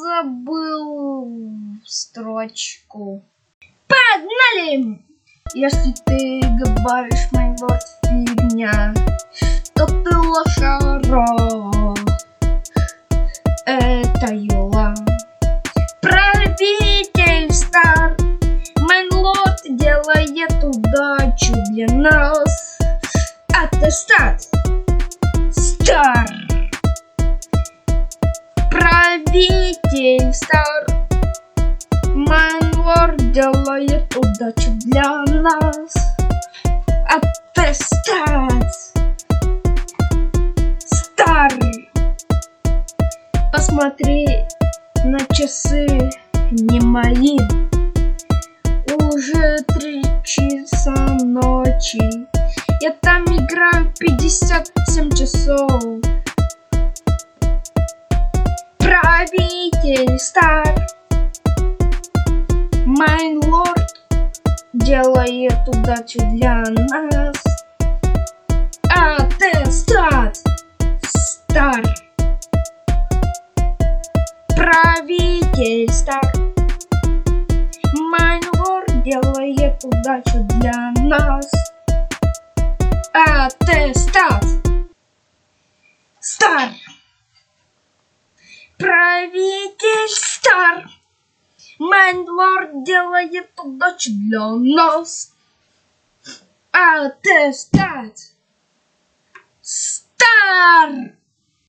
забыл строчку. Погнали! Если ты говоришь, мой лорд, фигня, то ты лошара. Это Юла. Правитель стар, мой лорд делает удачу для нас. Аттестат стар. Правитель стар, мой лорд делает удачу для нас. Аттестат стар. Посмотри на часы, не мои. Уже 3 часа ночи. Я там играю 57 часов. Правитель стар, мой лорд делает удачу для нас. Аттестат стар. Правитель стар, мой лорд делает удачу для нас. Аттестат стар. Правитель стар, мой лорд делает удачу для нас. Аттестат стар.